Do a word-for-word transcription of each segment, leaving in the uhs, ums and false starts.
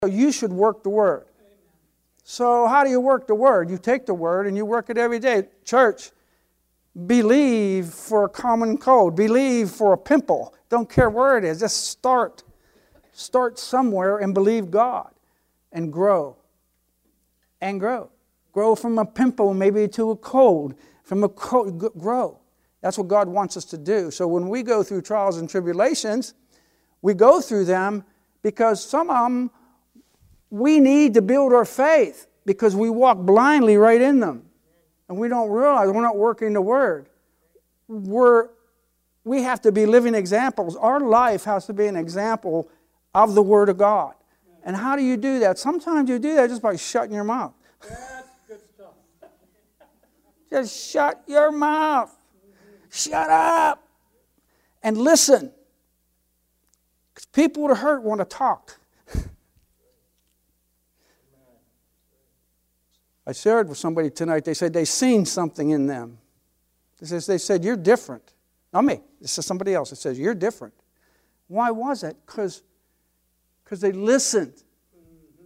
You should work the Word. So how do you work the Word? You take the Word and you work it every day. Church, believe for a common cold. Believe for a pimple. Don't care where it is. Just start. Start somewhere and believe God. And grow. And grow. Grow from a pimple maybe to a cold. From a cold, grow. That's what God wants us to do. So when we go through trials and tribulations, we go through them because some of them we need to build our faith because we walk blindly right in them. And we don't realize we're not working the Word. We're, we have to be living examples. Our life has to be an example of the Word of God. And how do you do that? Sometimes you do that just by shutting your mouth. That's good stuff. Just shut your mouth. Shut up. And listen. Because people that are hurt want to talk. I shared with somebody tonight, they said they seen something in them. They said, they said you're different. Not me. This is somebody else. It says, you're different. Why was it? Because because they listened. Mm-hmm.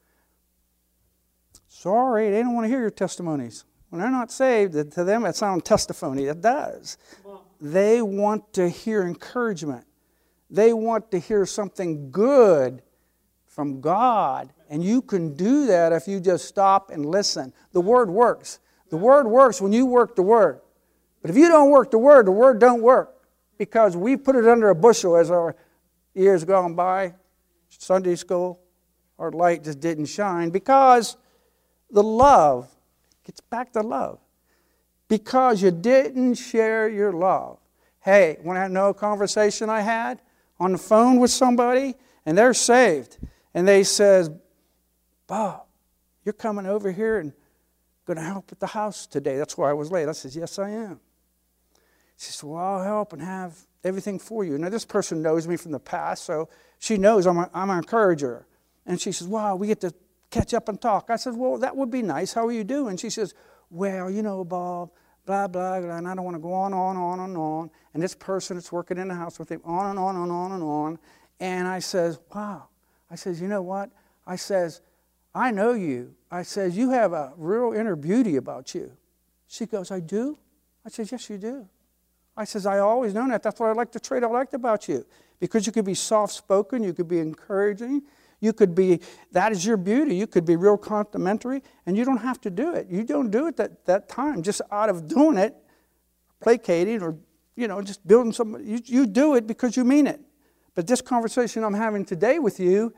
Sorry, they don't want to hear your testimonies. When they're not saved, to them it sounds testimony. It does. They want to hear encouragement. They want to hear something good from God. And you can do that if you just stop and listen. The Word works. The Word works when you work the Word. But if you don't work the Word, the Word don't work. Because we put it under a bushel as our years gone by. Sunday school, our light just didn't shine. Because the love, gets back to love. Because you didn't share your love. Hey, when I know a conversation I had on the phone with somebody, and they're saved, and they says, Bob, you're coming over here and going to help at the house today. That's why I was late. I said, yes, I am. She said, well, I'll help and have everything for you. Now, this person knows me from the past, so she knows I'm, a, I'm an encourager. And she says, wow, we get to catch up and talk. I said, well, that would be nice. How are you doing? She says, well, you know, Bob, blah, blah, blah, and I don't want to go on, on, on, and on. And this person that's working in the house with him, on and on and on and on. And I says, wow. I says, you know what? I says, I know you. I says, you have a real inner beauty about you. She goes, I do? I says, yes, you do. I says, I always known that. That's what I like the trait I liked about you. Because you could be soft-spoken, you could be encouraging, you could be, that is your beauty. You could be real complimentary, and you don't have to do it. You don't do it that, that time just out of doing it, placating or, you know, just building somebody. You, you do it because you mean it. But this conversation I'm having today with you,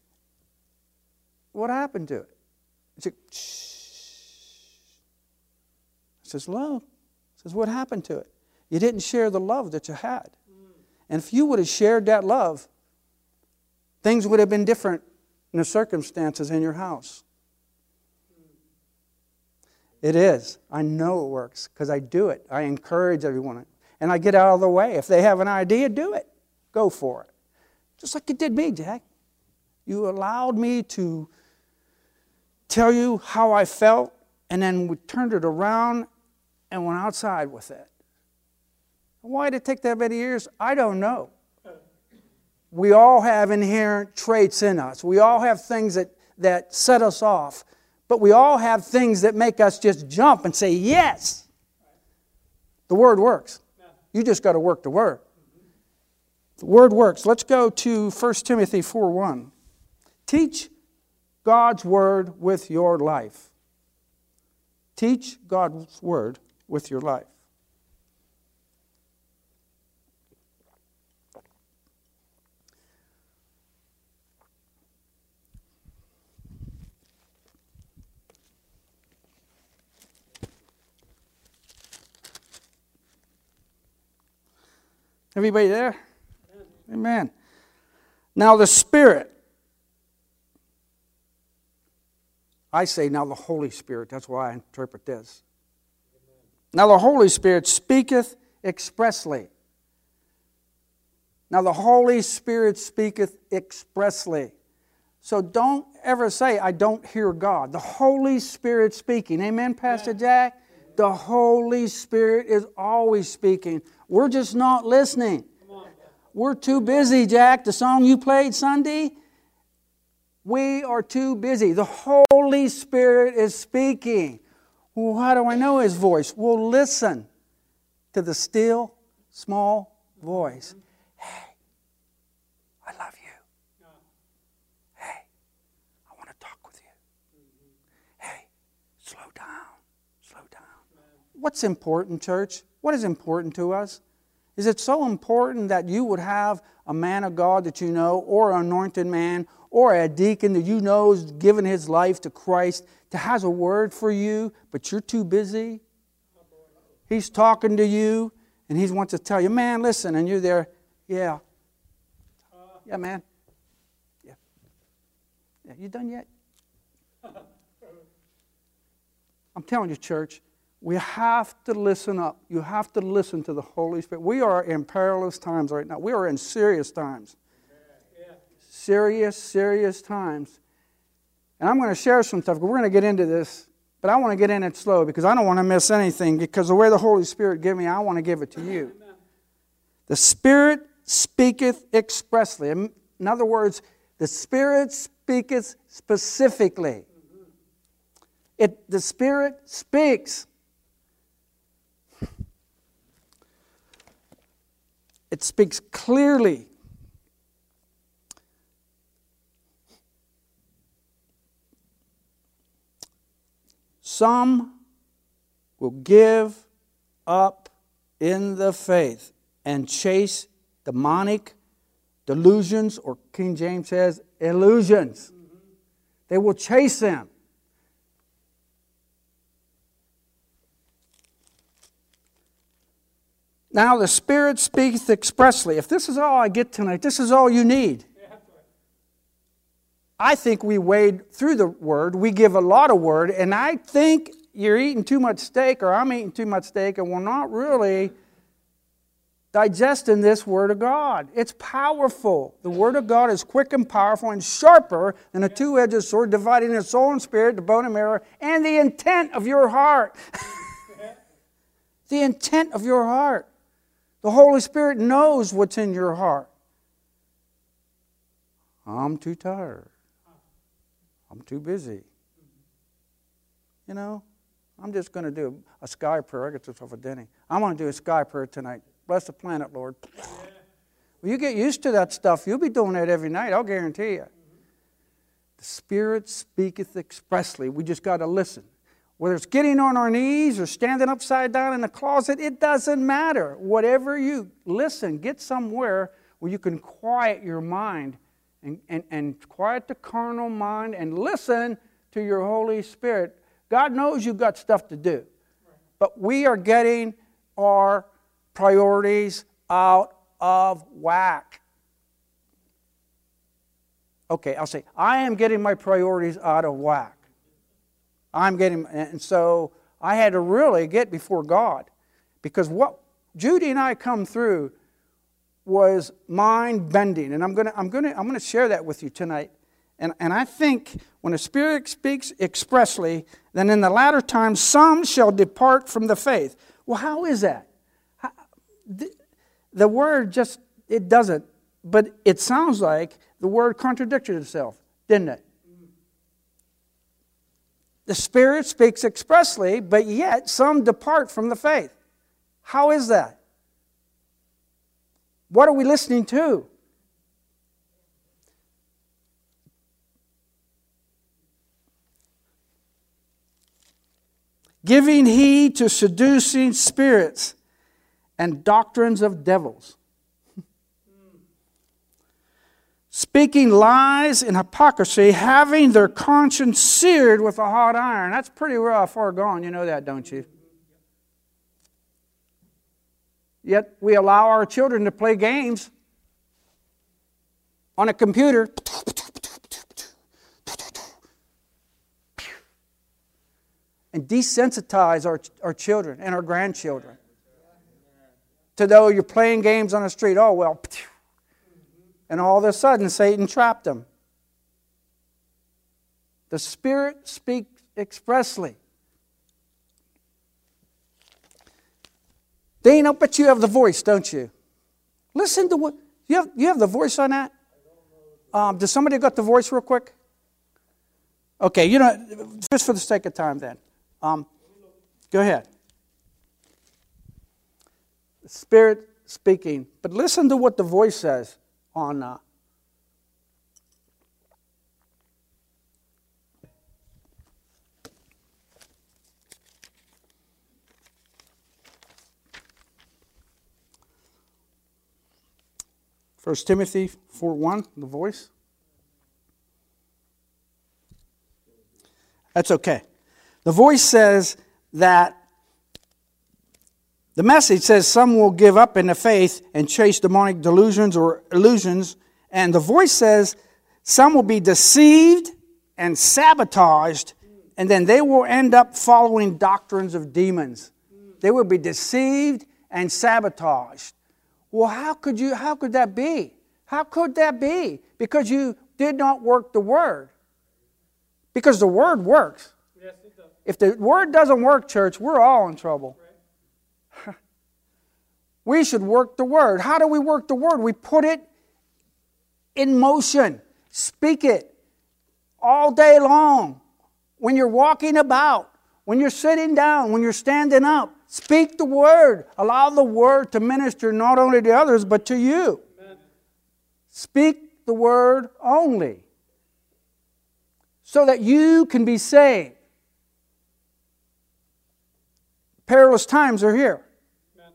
what happened to it? It's like, shh. I says, love. I says, what happened to it? You didn't share the love that you had. And if you would have shared that love, things would have been different in the circumstances in your house. It is. I know it works because I do it. I encourage everyone. And I get out of the way. If they have an idea, do it. Go for it. Just like you did me, Jack. You allowed me to tell you how I felt, and then we turned it around and went outside with it. Why did it take that many years? I don't know. We all have inherent traits in us. We all have things that, that set us off. But we all have things that make us just jump and say, yes. The Word works. You just got to work the Word. The Word works. Let's go to First Timothy four one. Teach God's Word with your life. Teach God's Word with your life. Everybody there? Amen. Now the Spirit. I say now the Holy Spirit. That's why I interpret this. Now the Holy Spirit speaketh expressly. Now the Holy Spirit speaketh expressly. So don't ever say, I don't hear God. The Holy Spirit speaking. Amen, Pastor Jack? The Holy Spirit is always speaking. We're just not listening. We're too busy, Jack. The song you played Sunday, We are too busy. The Holy Spirit is speaking. Well, how do I know His voice? Well, listen to the still, small voice. Hey, I love you. Hey, I want to talk with you. Hey, slow down, slow down. What's important, church? What is important to us? Is it so important that you would have a man of God that you know, or an anointed man, or a deacon that you know has given his life to Christ, that has a word for you, but you're too busy? He's talking to you, and he wants to tell you, man, listen, and you're there, yeah. Yeah, man. Yeah. Yeah, you done yet? I'm telling you, church, we have to listen up. You have to listen to the Holy Spirit. We are in perilous times right now. We are in serious times. Yeah. Serious, serious times. And I'm going to share some stuff. We're going to get into this, but I want to get in it slow because I don't want to miss anything, because the way the Holy Spirit gave me, I want to give it to you. Amen. The Spirit speaketh expressly. In other words, the Spirit speaketh specifically. Mm-hmm. It, the Spirit speaks. It speaks clearly. Some will give up in the faith and chase demonic delusions, or King James says illusions. Mm-hmm. They will chase them. Now the Spirit speaketh expressly. If this is all I get tonight, this is all you need. I think we wade through the Word. We give a lot of Word, and I think you're eating too much steak, or I'm eating too much steak, and we're not really digesting this Word of God. It's powerful. The Word of God is quick and powerful and sharper than a two-edged sword, dividing the soul and spirit, the bone and marrow, and the intent of your heart. The intent of your heart. The Holy Spirit knows what's in your heart. I'm too tired. I'm too busy. You know, I'm just going to do a sky prayer. I get this off of Denny. I'm going to do a sky prayer tonight. Bless the planet, Lord. Yeah. When you get used to that stuff, you'll be doing that every night, I'll guarantee you. Mm-hmm. The Spirit speaketh expressly. We just got to listen. Whether it's getting on our knees or standing upside down in the closet, it doesn't matter. Whatever you listen, get somewhere where you can quiet your mind and, and, and quiet the carnal mind and listen to your Holy Spirit. God knows you've got stuff to do. But we are getting our priorities out of whack. Okay, I'll say, I am getting my priorities out of whack. I'm getting, and so I had to really get before God, because what Judy and I come through was mind-bending, and I'm going to I'm going to I'm going to share that with you tonight. And and I think when the Spirit speaks expressly, then in the latter times some shall depart from the faith. Well, how is that? How, the, the word just it doesn't, but it sounds like the word contradicted itself, didn't it? The Spirit speaks expressly, but yet some depart from the faith. How is that? What are we listening to? Giving heed to seducing spirits and doctrines of devils. Speaking lies and hypocrisy, having their conscience seared with a hot iron. That's pretty rough, far gone. You know that, don't you? Yet we allow our children to play games on a computer. And desensitize our, our children and our grandchildren. To though you're playing games on the street, oh well, and all of a sudden Satan trapped them. The Spirit speaks expressly. Dana, but you have the voice, don't you? Listen to what you have. You have the voice on that. Um, does somebody got the voice real quick? Okay, you know, just for the sake of time then. Um, go ahead. The Spirit speaking. But listen to what the voice says on... Uh, First Timothy four one, the voice. That's okay. The voice says that the message says some will give up in the faith and chase demonic delusions or illusions. And the voice says some will be deceived and sabotaged, and then they will end up following doctrines of demons. They will be deceived and sabotaged. Well, how could you, how could that be? How could that be? Because you did not work the Word. Because the Word works. Yes, it does. If the Word doesn't work, church, we're all in trouble. Right. We should work the Word. How do we work the Word? We put it in motion. Speak it all day long. When you're walking about, when you're sitting down, when you're standing up, speak the Word. Allow the Word to minister not only to others, but to you. Amen. Speak the Word only, so that you can be saved. Perilous times are here. Amen.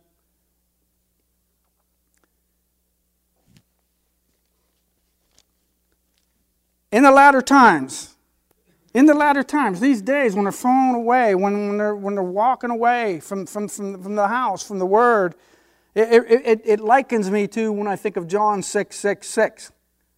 In the latter times, in the latter times, these days when they're falling away, when, when, they're, when they're walking away from, from, from, from the house, from the Word, it, it, it, it likens me to when I think of John six six six.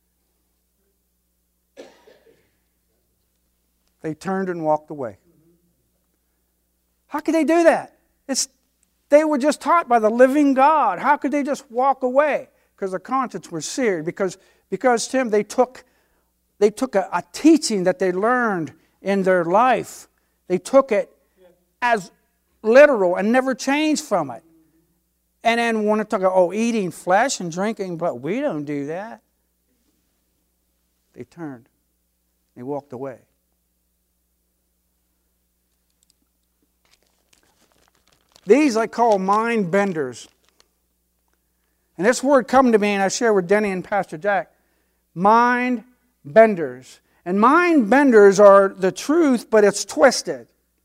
They turned and walked away. How could they do that? It's, they were just taught by the living God. How could they just walk away? Because their conscience was seared. Because, because Tim, they took... They took a, a teaching that they learned in their life. They took it as literal and never changed from it. And then when it took, oh, eating flesh and drinking, but we don't do that. They turned. They walked away. These I call mind benders. And this word come to me, and I share with Denny and Pastor Jack. Mind benders. And mind benders are the truth, but it's twisted.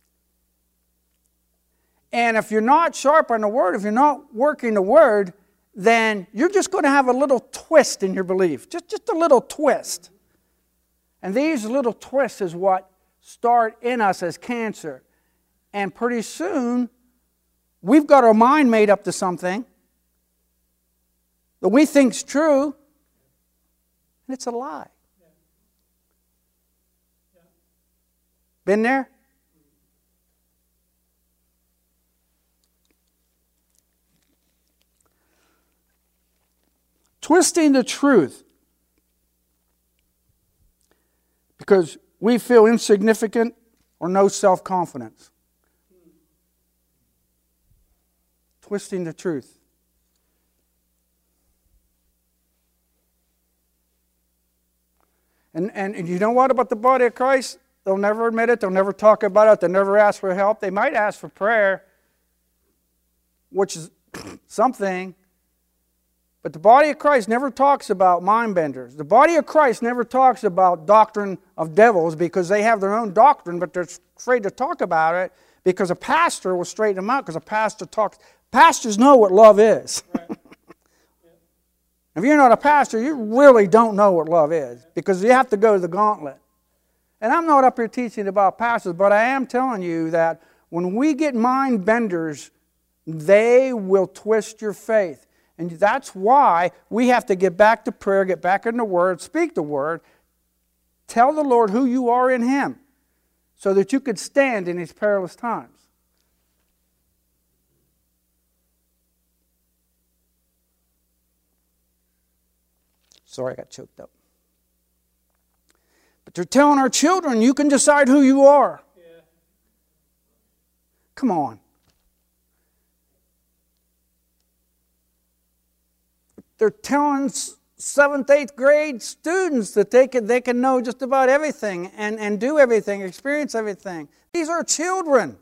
And if you're not sharp on the Word, if you're not working the Word, then you're just going to have a little twist in your belief. Just, just a little twist. And these little twists is what start in us as cancer. And pretty soon, we've got our mind made up to something that we think's true, and it's a lie. Been there? Twisting the truth because we feel insignificant or no self-confidence. Twisting the truth. And, and, and you know what about the body of Christ? They'll never admit it. They'll never talk about it. They'll never ask for help. They might ask for prayer, which is something. But the body of Christ never talks about mind benders. The body of Christ never talks about doctrine of devils because they have their own doctrine, but they're afraid to talk about it because a pastor will straighten them out because a pastor talks. Pastors know what love is. Right. If you're not a pastor, you really don't know what love is because you have to go to the gauntlet. And I'm not up here teaching about pastors, but I am telling you that when we get mind benders, they will twist your faith. And that's why we have to get back to prayer, get back in the Word, speak the Word, tell the Lord who you are in Him so that you could stand in these perilous times. Sorry, I got choked up. But they're telling our children, you can decide who you are. Yeah. Come on. They're telling seventh, eighth grade students that they can, they can know just about everything and, and do everything, experience everything. These are children.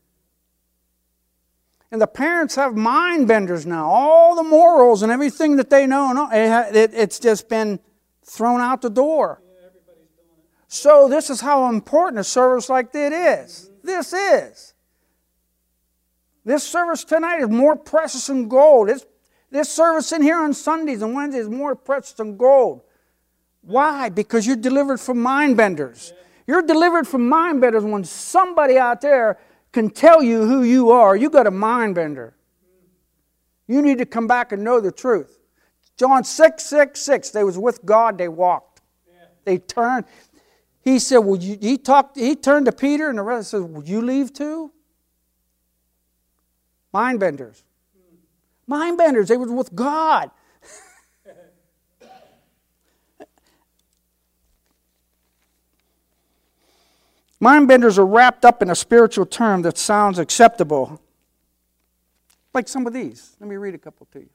And the parents have mind benders now. All the morals and everything that they know, it, it, it's just been thrown out the door. Yeah, everybody's doing it. So this is how important a service like this is. Mm-hmm. This is. This service tonight is more precious than gold. It's, this service in here on Sundays and Wednesdays is more precious than gold. Why? Because you're delivered from mind benders. Yeah. You're delivered from mind benders when somebody out there can tell you who you are. You got a mind bender. You need to come back and know the truth. John six, six, six. They was with God, they walked. Yeah. They turned. He said, "Will you?" He talked. He turned to Peter and the rest and said, "Will you leave too?" Mind benders. Mind benders. They were with God. Mind benders are wrapped up in a spiritual term that sounds acceptable. Like some of these. Let me read a couple to you.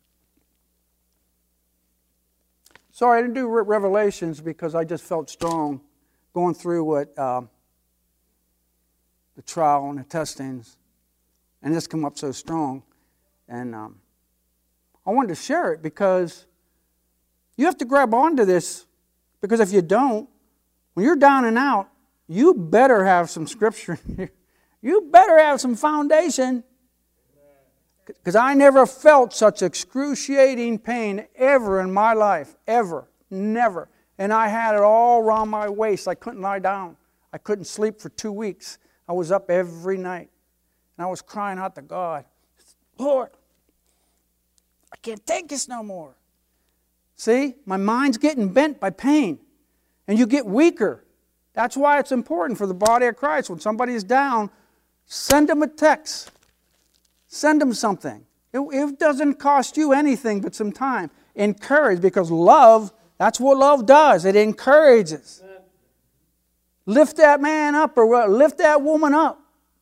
Sorry, I didn't do Revelations because I just felt strong going through what um, the trial and the testings. And this come up so strong. And um, I wanted to share it because you have to grab onto this, because if you don't, when you're down and out, you better have some scripture. You better have some foundation. Because I never felt such excruciating pain ever in my life. Ever. Never. And I had it all around my waist. I couldn't lie down. I couldn't sleep for two weeks. I was up every night. And I was crying out to God, "Lord, I can't take this no more." See? My mind's getting bent by pain. And you get weaker. That's why it's important for the body of Christ. When somebody is down, send them a text. Send them something. It, it doesn't cost you anything but some time. Encourage, because love, that's what love does. It encourages. Lift that man up or lift that woman up.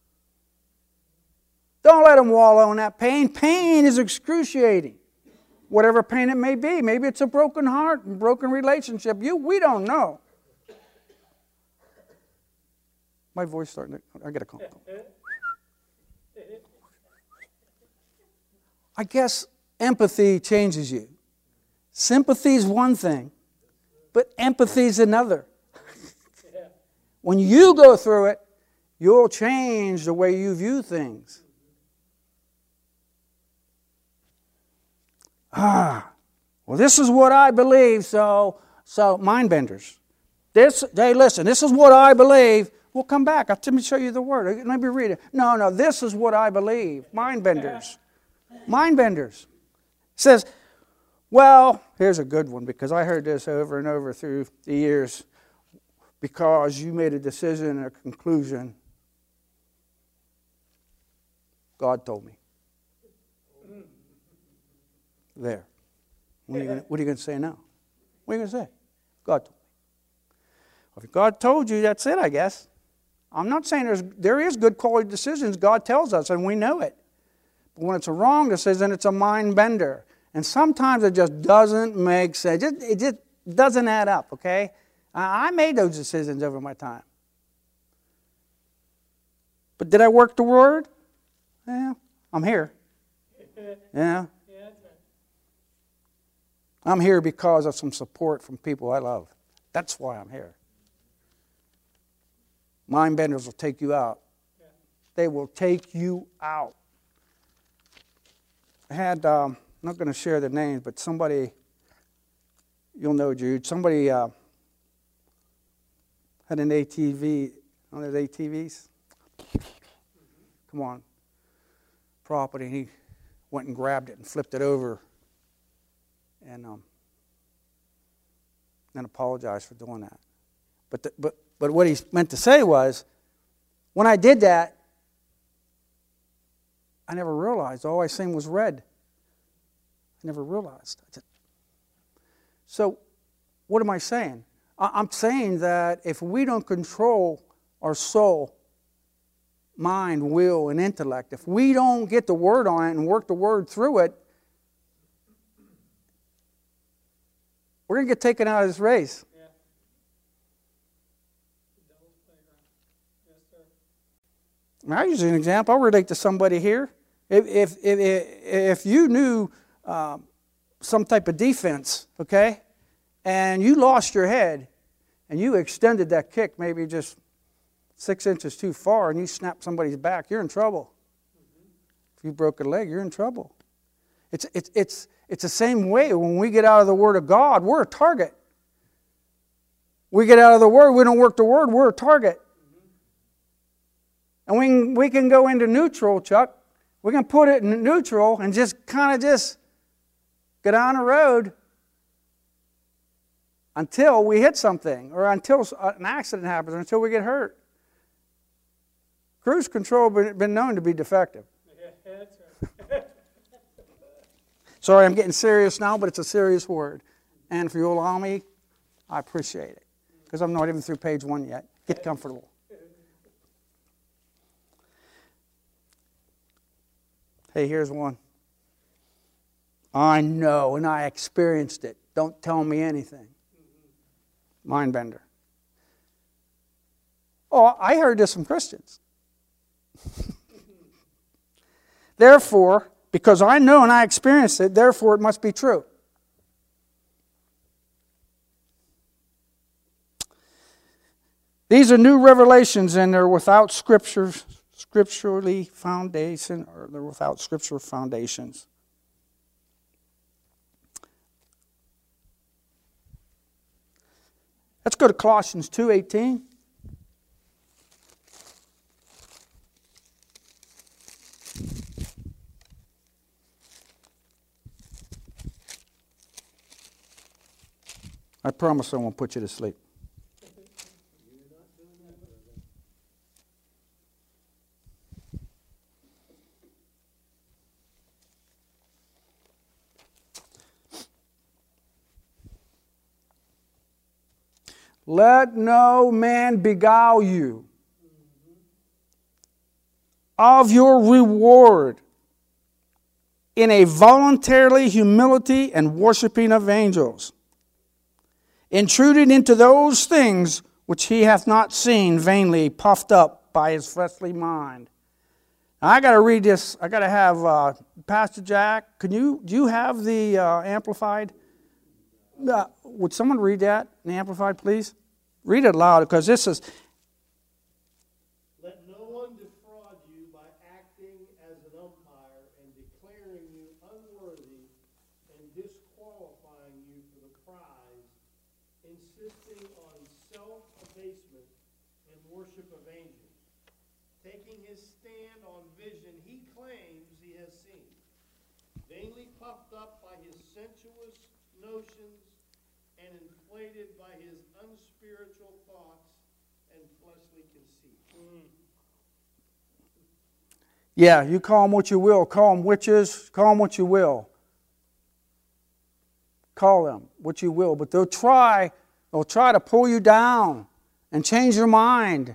Don't let them wallow in that pain. Pain is excruciating. Whatever pain it may be. Maybe it's a broken heart, a broken relationship. You, we don't know. My voice starting to, I got to calm down. I guess empathy changes you. Sympathy is one thing, but empathy is another. When you go through it, you'll change the way you view things. Ah, well, this is what I believe, so, so mind benders. This, hey, listen, this is what I believe. Well, come back. I'll, let me show you the word. Let me read it. No, no, this is what I believe. Mind benders. Mind benders. It says, well, here's a good one because I heard this over and over through the years. Because you made a decision and a conclusion, God told me. There. What are you gonna, what are you going to say now? What are you going to say? God told me. Well, if God told you, that's it, I guess. I'm not saying there's, there is good quality decisions God tells us, and we know it. But when it's a wrong decision, it's a mind bender. And sometimes it just doesn't make sense. It just, it just doesn't add up, okay? I made those decisions over my time. But did I work the Word? Yeah, I'm here. Yeah. I'm here because of some support from people I love. That's why I'm here. Mind benders will take you out. They will take you out. I had, um, I'm not going to share the names, but somebody, you'll know, Jude, somebody uh, had an A T V, one of those A T Vs. Come on. Property, and he went and grabbed it and flipped it over and um, and apologized for doing that. But, the, but, but what he meant to say was, when I did that, I never realized all I seen was red. I never realized. So, what am I saying? I'm saying that if we don't control our soul, mind, will, and intellect, if we don't get the Word on it and work the Word through it, we're going to get taken out of this race. Yeah. The devil's playground. Yes, sir. I'll use an example. I'll relate to somebody here. If, if, if, if you knew um, some type of defense, okay, and you lost your head, and you extended that kick maybe just six inches too far, and you snapped somebody's back, you're in trouble. Mm-hmm. If you broke a leg, you're in trouble. It's, it's, it's, it's the same way when we get out of the Word of God, we're a target. We get out of the Word, we don't work the Word, we're a target. Mm-hmm. And we can, we can go into neutral, Chuck. We can put it in neutral and just kind of just go down the road until we hit something or until an accident happens, or until we get hurt. Cruise control has been known to be defective. Yeah, that's right. Sorry, I'm getting serious now, but it's a serious word. And if you allow me, I appreciate it. Because I'm not even through page one yet. Get comfortable. Hey, here's one. I know, and I experienced it. Don't tell me anything. Mind bender. Oh, I heard this from Christians. Therefore, because I know and I experienced it, therefore it must be true. These are new revelations, and they're without scripture, scripturally foundation, or they're without scriptural foundations. Let's go to Colossians two eighteen. I promise I won't put you to sleep. Let no man beguile you of your reward in a voluntarily humility and worshiping of angels, intruded into those things which he hath not seen, vainly puffed up by his fleshly mind. Now, I got to read this. I got to have uh, Pastor Jack. Can you? Do you have the uh, Amplified? Uh, would someone read that in the Amplified, please? Read it loud, because this is. Let no one defraud you by acting as an umpire and declaring you unworthy and disqualifying you for the prize, insisting on self-abasement and worship of angels, taking his stand on vision he claims he has seen, vainly puffed up by his sensuous notions and inflated by his unspiritual thoughts and fleshly conceit. Mm. Yeah, you call them what you will. Call them witches. Call them what you will. Call them what you will. But they'll try, they'll try to pull you down and change your mind.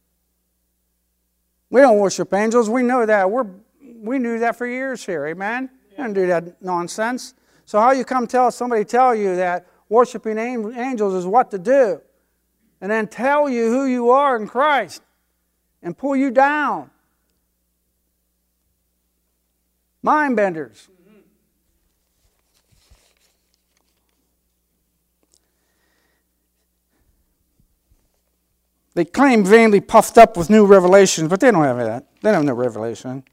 We don't worship angels. We know that. We're, we knew that for years here. Amen? Yeah. We don't do that nonsense. So how you come tell somebody tell you that worshiping angels is what to do, and then tell you who you are in Christ and pull you down? Mind benders. Mm-hmm. They claim vainly puffed up with new revelations, but they don't have that. They don't have no revelation.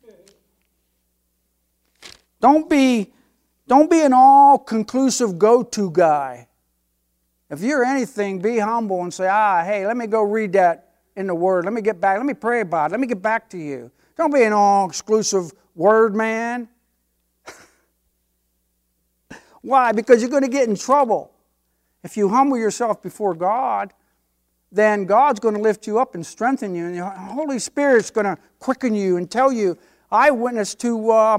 Don't be, don't be an all-conclusive go-to guy. If you're anything, be humble and say, ah, hey, let me go read that in the Word. Let me get back. Let me pray about it. Let me get back to you. Don't be an all-exclusive word man. Why? Because you're going to get in trouble. If you humble yourself before God, then God's going to lift you up and strengthen you. And the Holy Spirit's going to quicken you and tell you. I witnessed to, uh,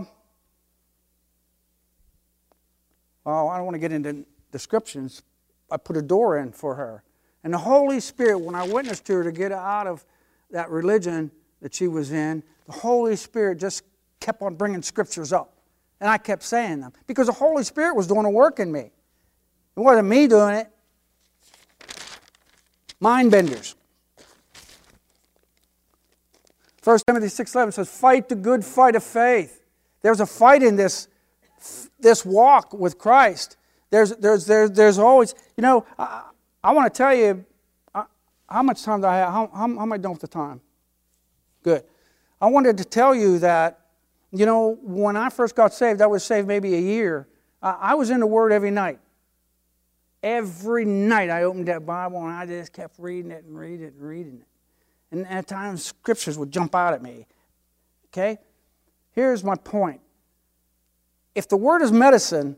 oh, I don't want to get into descriptions. I put a door in for her. And the Holy Spirit, when I witnessed to her to get out of that religion that she was in, the Holy Spirit just kept on bringing scriptures up. And I kept saying them. Because the Holy Spirit was doing a work in me. It wasn't me doing it. Mind benders. First Timothy six eleven says, fight the good fight of faith. There's a fight in this, this walk with Christ. There's, there's, there's, there's always, you know, I, I want to tell you, I, how much time do I have? How, how, how am I doing with the time? Good. I wanted to tell you that, you know, when I first got saved, I was saved maybe a year. Uh, I was in the Word every night. Every night I opened that Bible and I just kept reading it and reading it and reading it. And at times scriptures would jump out at me. Okay? Here's my point. If the Word is medicine,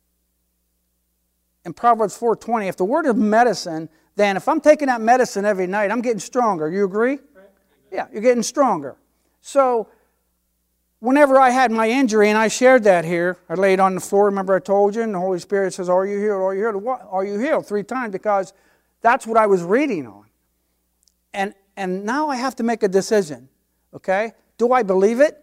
in Proverbs four twenty, if the Word is medicine, then if I'm taking that medicine every night, I'm getting stronger. You agree? Right. Yeah, you're getting stronger. So, whenever I had my injury, and I shared that here, I laid on the floor, remember I told you, and the Holy Spirit says, are you healed? Are you healed? What? Are you healed? Three times, because that's what I was reading on. And, and now I have to make a decision, okay? Do I believe it?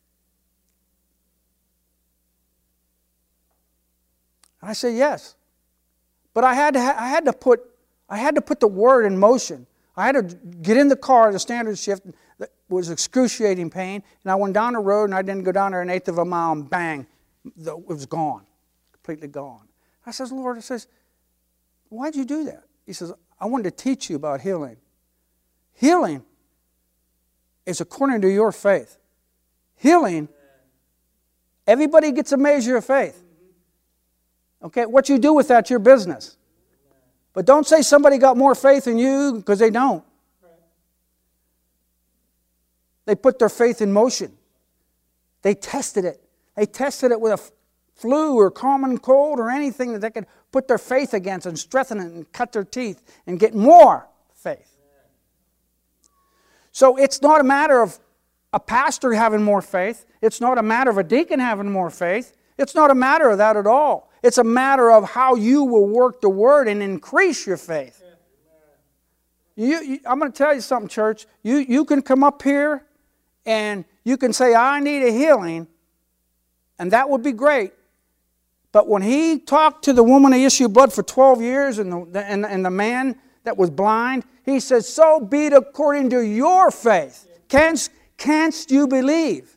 I said yes. But I had to, ha- I had to put, I had to put the Word in motion. I had to get in the car, the standard shift, that was excruciating pain, and I went down the road, and I didn't go down there an eighth of a mile, and bang, the, it was gone, completely gone. I says, Lord, I says, why'd you do that? He says, I wanted to teach you about healing. Healing is according to your faith. Healing, everybody gets a measure of faith. Okay, what you do with that's your business. But don't say somebody got more faith than you, because they don't. They put their faith in motion. They tested it. They tested it with a flu or common cold or anything that they could put their faith against and strengthen it and cut their teeth and get more faith. So it's not a matter of a pastor having more faith. It's not a matter of a deacon having more faith. It's not a matter of that at all. It's a matter of how you will work the Word and increase your faith. You, you, I'm going to tell you something, church. You, you can come up here and you can say, I need a healing, and that would be great. But when he talked to the woman who issued blood for twelve years and the, and, and the man that was blind, he says, so be it according to your faith. Canst, canst you believe?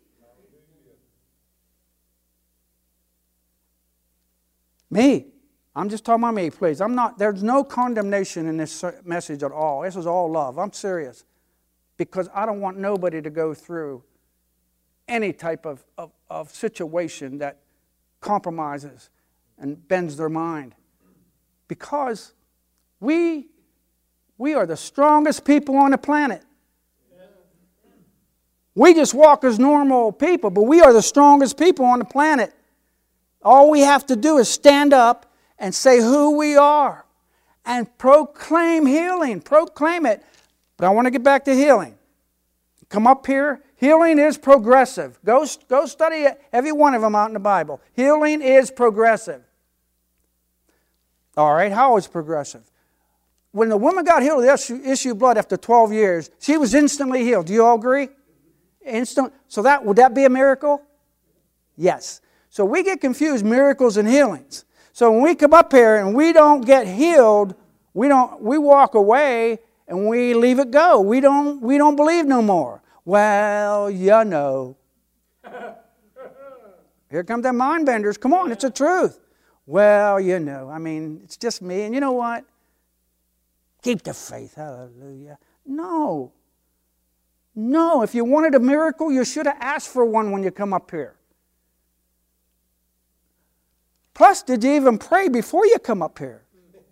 Me. I'm just talking about me, please. I'm not, there's no condemnation in this message at all. This is all love. I'm serious. Because I don't want nobody to go through any type of, of, of situation that compromises and bends their mind. Because we, we are the strongest people on the planet. We just walk as normal people, but we are the strongest people on the planet. All we have to do is stand up and say who we are and proclaim healing. Proclaim it. But I want to get back to healing. Come up here. Healing is progressive. Go, go study every one of them out in the Bible. Healing is progressive. All right, how is progressive? When the woman got healed of the issue, issue of blood after twelve years, she was instantly healed. Do you all agree? Instant. So that would that be a miracle? Yes. So we get confused, miracles and healings. So when we come up here and we don't get healed, we don't we walk away and we leave it go. We don't we don't believe no more. Well, you know. Here come the mind benders. Come on, it's the truth. Well, you know. I mean, it's just me. And you know what? Keep the faith. Hallelujah. No. No. If you wanted a miracle, you should have asked for one when you come up here. Plus, did you even pray before you come up here?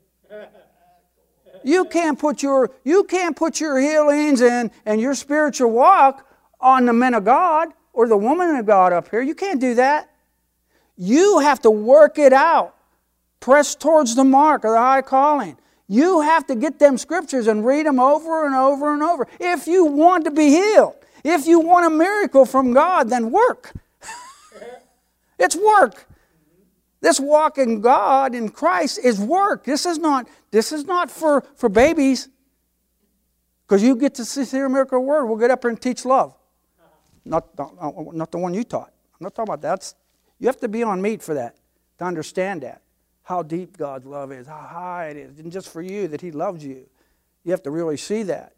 You can't put your you can't put your healings and, and your spiritual walk on the men of God or the woman of God up here. You can't do that. You have to work it out. Press towards the mark of the high calling. You have to get them scriptures and read them over and over and over. If you want to be healed, if you want a miracle from God, then work. It's work. This walk in God, in Christ, is work. This is not, this is not for, for babies. Because you get to see the miracle word, we'll get up here and teach love. Not, not, not the one you taught. I'm not talking about that. That's, you have to be on meat for that, to understand that. how deep God's love is, how high it is, and just for you that He loves you. You have to really see that.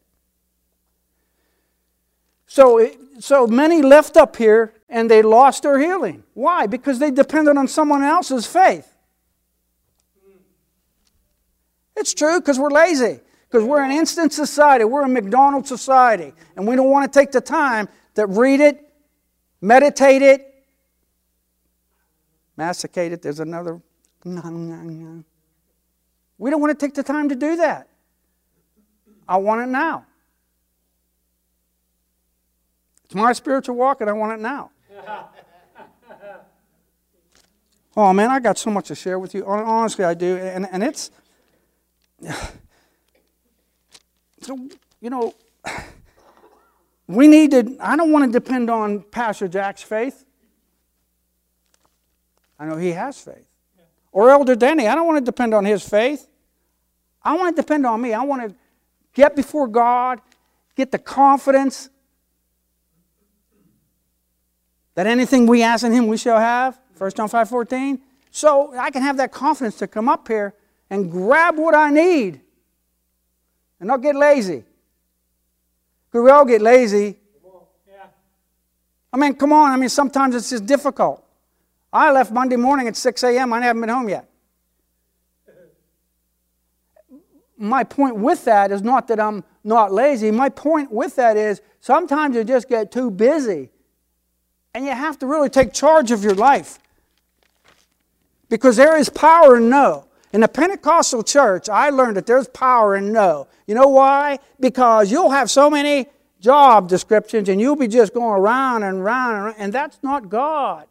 So, it, so many left up here and they lost their healing. Why? Because they depended on someone else's faith. It's true, because we're lazy. Because we're an instant society. We're a McDonald's society. And we don't want to take the time to read it, meditate it, masticate it. There's another. We don't want to take the time to do that. I want it now. It's my spiritual walk and I want it now. Oh man, I got so much to share with you. Honestly, I do. And, and it's... So, you know, we need to... I don't want to depend on Pastor Jack's faith. I know he has faith. Or Elder Denny. I don't want to depend on his faith. I want to depend on me. I want to get before God, get the confidence that anything we ask in Him we shall have. First John five fourteen. So I can have that confidence to come up here and grab what I need and not get lazy. Because we all get lazy. I mean, come on. I mean, sometimes it's just difficult. I left Monday morning at six a.m. I haven't been home yet. My point with that is not that I'm not lazy. My point with that is sometimes you just get too busy. And you have to really take charge of your life. Because there is power in no. In the Pentecostal church, I learned that there's power in no. You know why? Because you'll have so many job descriptions and you'll be just going around and around and around. And that's not God.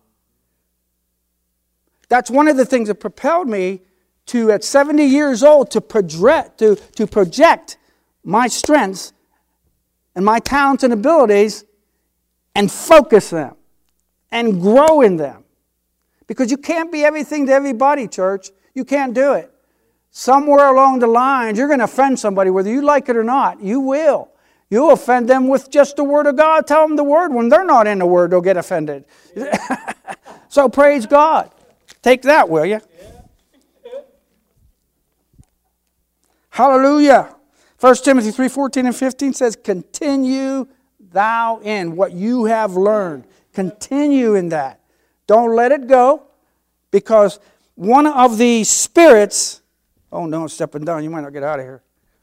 That's one of the things that propelled me to, at seventy years old, to project, to, to project my strengths and my talents and abilities and focus them and grow in them. Because you can't be everything to everybody, church. You can't do it. Somewhere along the line, you're going to offend somebody, whether you like it or not. You will. You'll offend them with just the Word of God. Tell them the Word. When they're not in the Word, they'll get offended. So praise God. Take that, will you? Hallelujah. First Timothy three fourteen and fifteen says, continue thou in what you have learned. Continue in that. Don't let it go, because one of the spirits, oh no, I'm stepping down, you might not get out of here.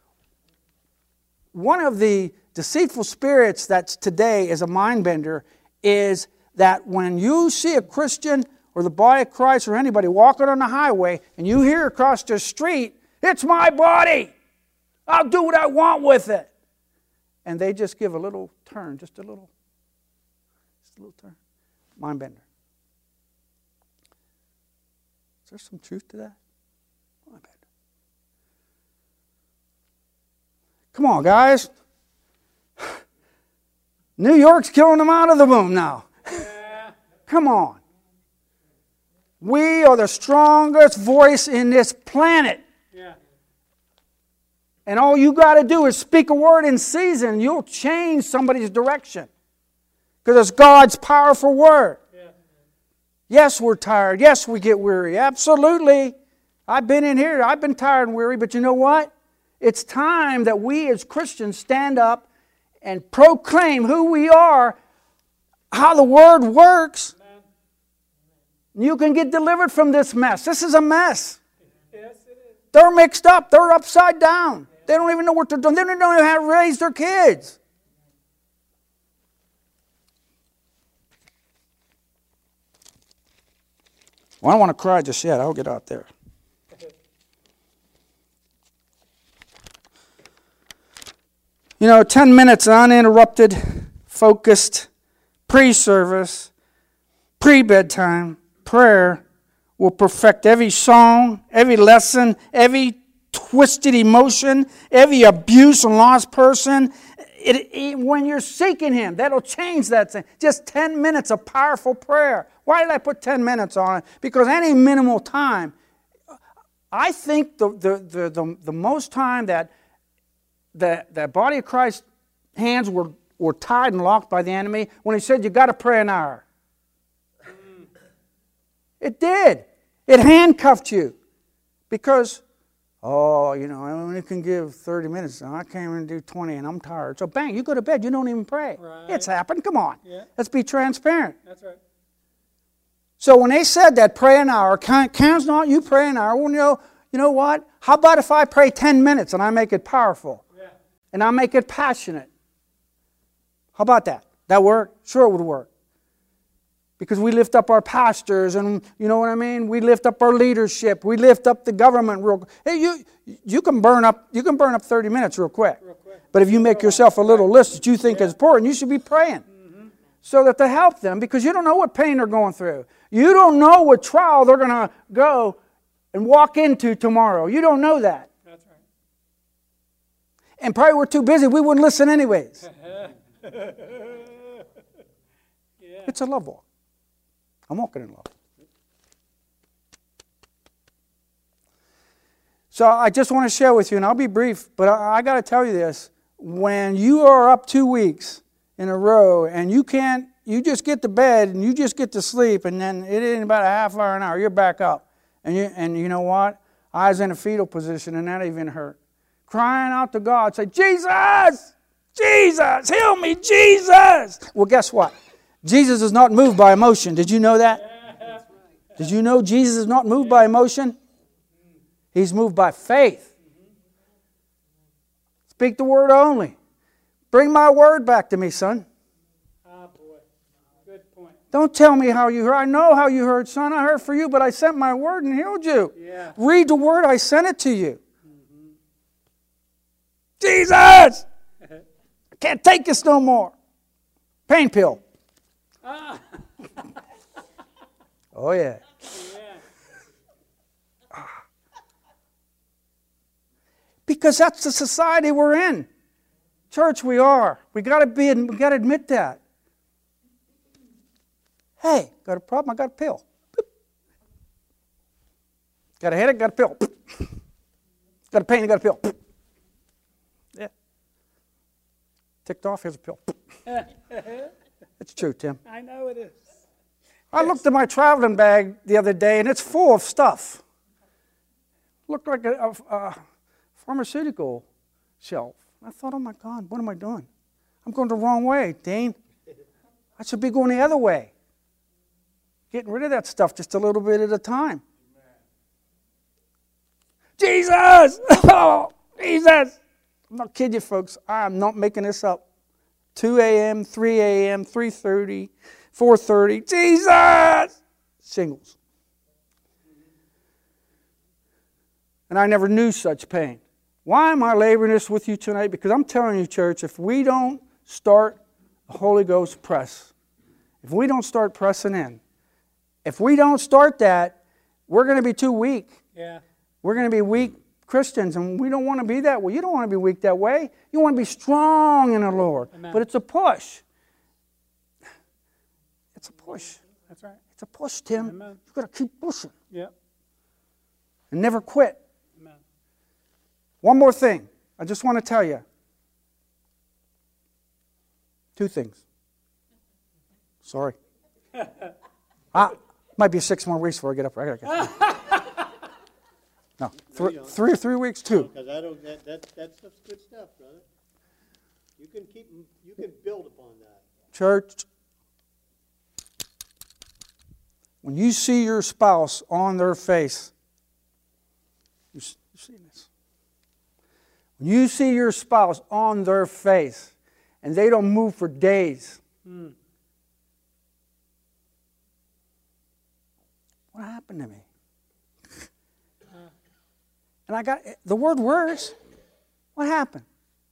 One of the deceitful spirits that's today is a mind bender is that when you see a Christian or the body of Christ or anybody walking on the highway and you hear across the street, it's my body, I'll do what I want with it. And they just give a little turn, just a little, just a little turn. Mind bender. Is there some truth to that? Mind bender. Come on, guys. New York's killing them out of the womb now. Yeah. Come on. We are the strongest voice in this planet. Yeah. And all you got to do is speak a word in season. You'll change somebody's direction. Because it's God's powerful word. Yeah. Yes, we're tired. Yes, we get weary. Absolutely. I've been in here. I've been tired and weary. But you know what? It's time that we as Christians stand up and proclaim who we are, how the Word works. Amen. You can get delivered from this mess. This is a mess. Yes, it is. They're mixed up. They're upside down. Yeah. They don't even know what they're doing. They don't even know how to raise their kids. Well, I don't want to cry just yet. I'll get out there. You know, ten minutes uninterrupted, focused, pre-service, pre-bedtime prayer will perfect every song, every lesson, every twisted emotion, every abuse and lost person. It, it, when you're seeking Him, that'll change that thing. Just ten minutes of powerful prayer. Why did I put ten minutes on it? Because any minimal time, I think the, the, the, the, the most time that the, the body of Christ's hands were, were tied and locked by the enemy, when he said, you got to pray an hour. It did. It handcuffed you. Because, oh, you know, I only can give thirty minutes, and I can't even do twenty, and I'm tired. So bang, you go to bed, you don't even pray. Right. It's happened, come on. Yeah. Let's be transparent. That's right. So when they said that, pray an hour, can, can's not you pray an hour, well, you know, you know what? How about if I pray ten minutes and I make it powerful? Yeah. And I make it passionate? How about that? That work? Sure it would work. Because we lift up our pastors, and you know what I mean? We lift up our leadership. We lift up the government real. Hey, you you can burn up you can burn up thirty minutes real quick. Real quick. But if you make yourself a little list that you think Yeah. is important, you should be praying, Mm-hmm. so that to help them, because you don't know what pain they're going through. You don't know what trial they're going to go and walk into tomorrow. You don't know that. That's right. And probably we're too busy. We wouldn't listen anyways. Yeah. It's a love walk. I'm walking in love. So I just want to share with you, and I'll be brief, but I, I got to tell you this. When you are up two weeks in a row and you can't, you just get to bed and you just get to sleep, and then it in about a half hour, an hour, you're back up. And you, and you know what? I was in a fetal position, and that even hurt. Crying out to God, say, Jesus! Jesus! Heal me, Jesus! Well, guess what? Jesus is not moved by emotion. Did you know that? Did you know Jesus is not moved by emotion? He's moved by faith. Speak the word only. Bring my word back to me, son. Ah, boy. Good point. Don't tell me how you heard. I know how you heard, son. I heard for you, but I sent my word and healed you. Yeah. Read the word. I sent it to you. Mm-hmm. Jesus! I can't take this no more. Pain pill. Ah. Oh, yeah. Yeah. Because that's the society we're in. Church, we are. We got to be. We got to admit that. Hey, got a problem? I got a pill. Boop. Got a headache? Got a pill. Boop. Got a pain? I got a pill. Boop. Yeah. Ticked off? Here's a pill. It's true, Tim. I know it is. I looked at my traveling bag the other day, and it's full of stuff. Looked like a, a, a pharmaceutical shelf. I thought, oh my God, what am I doing? I'm going the wrong way, Dean. I should be going the other way. Getting rid of that stuff just a little bit at a time. Jesus! Oh, Jesus! I'm not kidding you, folks. I am not making this up. two a.m., three a.m., three thirty, four thirty. Jesus! Shingles. And I never knew such pain. Why am I laboring this with you tonight? Because I'm telling you, church, if we don't start the Holy Ghost press, if we don't start pressing in, if we don't start that, we're going to be too weak. Yeah. We're going to be weak Christians, and we don't want to be that way. You don't want to be weak that way. You want to be strong in the Lord. Amen. But it's a push. It's a push. That's right. It's a push, Tim. Amen. You've got to keep pushing Yep. and never quit. Amen. One more thing. I just want to tell you. Two things. Sorry. ah, might be six more weeks before I get up. I gotta get No, three, three or three weeks, two. Because I don't, that, that, that's good stuff, brother. You can keep, you can build upon that. Church, when you see your spouse on their face, you see this. When you see your spouse on their face and they don't move for days, Mm. what happened to me? And I got, the word worse, what happened?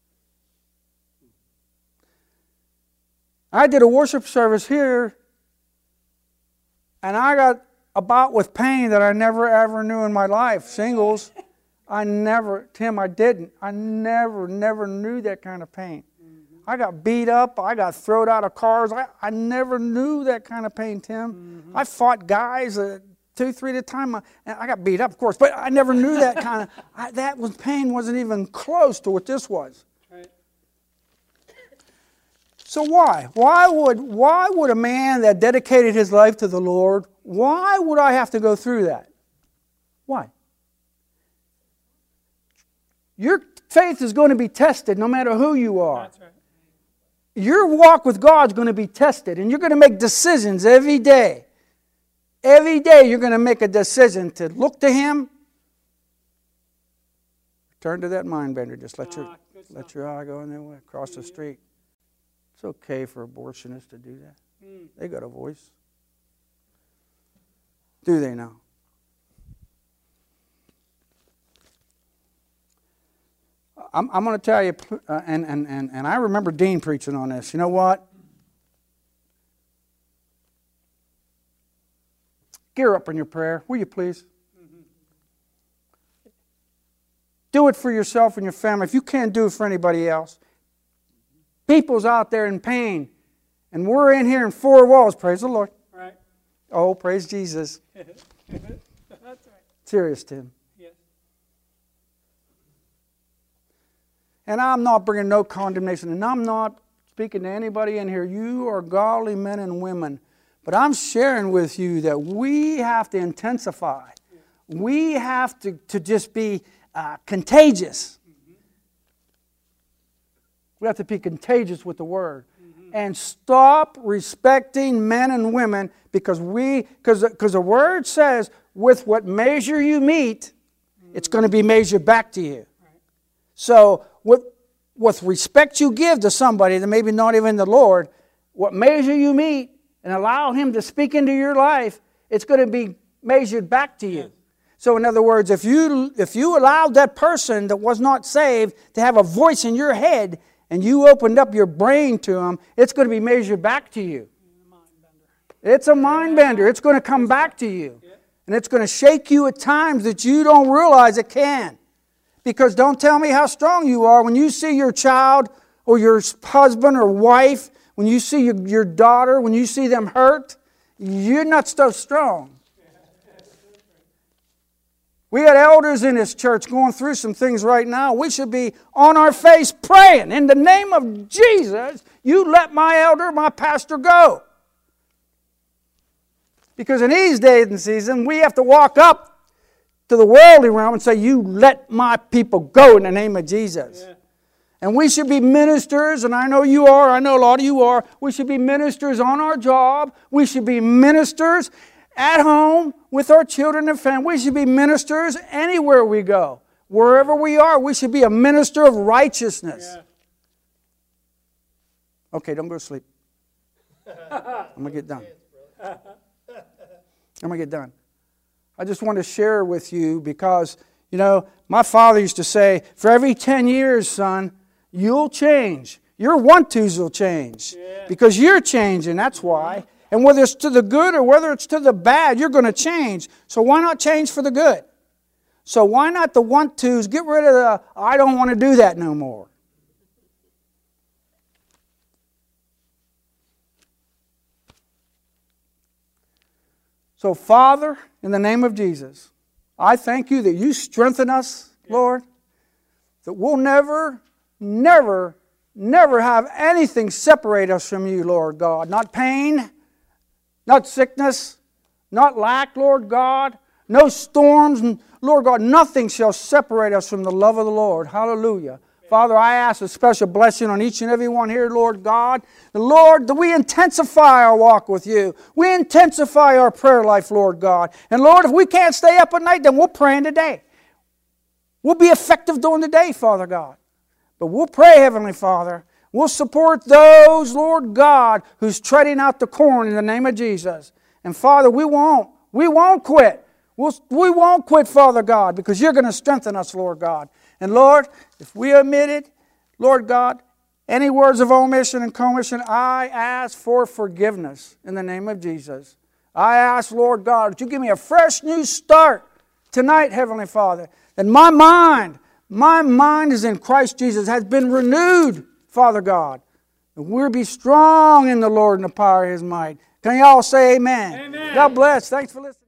I did a worship service here, and I got about with pain that I never ever knew in my life. Shingles, I never, Tim, I didn't. I never, never knew that kind of pain. Mm-hmm. I got beat up. I got thrown out of cars. I, I never knew that kind of pain, Tim. Mm-hmm. I fought guys uh, two, three at a time. I, I got beat up, of course, but I never knew that kind of, I, that was pain wasn't even close to what this was. Right. So why? Why would, why would a man that dedicated his life to the Lord, why would I have to go through that? Why? Your faith is going to be tested no matter who you are. That's right. Your walk with God is going to be tested, and you're going to make decisions every day. Every day you're going to make a decision to look to Him. Turn to that mind bender. Just let your Ah, good let stuff. your eye go in that way across the Yeah. street. It's okay for abortionists to do that. Mm. They got a voice. Do they now? I'm, I'm going to tell you, uh, and, and, and, and I remember Dean preaching on this. You know what? Gear up in your prayer, will you please? Mm-hmm. Do it for yourself and your family. If you can't do it for anybody else. People's out there in pain, and we're in here in four walls. Praise the Lord. Right. Oh, praise Jesus. That's right. Serious, Tim. Yes. And I'm not bringing no condemnation, and I'm not speaking to anybody in here. You are godly men and women. But I'm sharing with you that we have to intensify. We have to, to just be uh, contagious. Mm-hmm. We have to be contagious with the Word. Mm-hmm. And stop respecting men and women because we because because the Word says with what measure you meet, mm-hmm. it's going to be measured back to you. Right. So with, with respect you give to somebody that maybe not even the Lord, what measure you meet, and allow Him to speak into your life, it's going to be measured back to you. Yes. So in other words, if you if you allowed that person that was not saved to have a voice in your head and you opened up your brain to them, it's going to be measured back to you. It's a mind bender. It's going to come back to you. And it's going to shake you at times that you don't realize it can. Because don't tell me how strong you are when you see your child or your husband or wife, when you see your, your daughter, when you see them hurt, you're not so strong. We got elders in this church going through some things right now. We should be on our face praying, in the name of Jesus, you let my elder, my pastor go. Because in these days and seasons, we have to walk up to the worldly realm and say, you let my people go in the name of Jesus. Yeah. And we should be ministers, and I know you are, I know a lot of you are. We should be ministers on our job. We should be ministers at home with our children and family. We should be ministers anywhere we go. Wherever we are, we should be a minister of righteousness. Yeah. Okay, don't go to sleep. I'm going to get done. I'm going to get done. I just want to share with you because, you know, my father used to say, for every ten years, son, you'll change. Your want-tos will change. Yeah. Because you're changing, that's why. And whether it's to the good or whether it's to the bad, you're going to change. So why not change for the good? So why not the want-tos? Get rid of the, I don't want to do that no more. So Father, in the name of Jesus, I thank you that you strengthen us, Lord, that we'll never, never, never have anything separate us from you, Lord God. Not pain, not sickness, not lack, Lord God, no storms, Lord God, nothing shall separate us from the love of the Lord. Hallelujah. Father, I ask a special blessing on each and every one here, Lord God. The Lord, that we intensify our walk with you. We intensify our prayer life, Lord God. And Lord, if we can't stay up at night, then we'll pray in the day. We'll be effective during the day, Father God. But we'll pray, Heavenly Father. We'll support those, Lord God, who's treading out the corn in the name of Jesus. And Father, we won't. We won't quit. We'll, we won't quit, Father God, because you're going to strengthen us, Lord God. And Lord, if we omitted, Lord God, any words of omission and commission, I ask for forgiveness in the name of Jesus. I ask, Lord God, that you give me a fresh new start tonight, Heavenly Father. That my mind, my mind is in Christ Jesus, has been renewed, Father God. That we'll be strong in the Lord and the power of His might. Can you all say amen? Amen. God bless. Thanks for listening.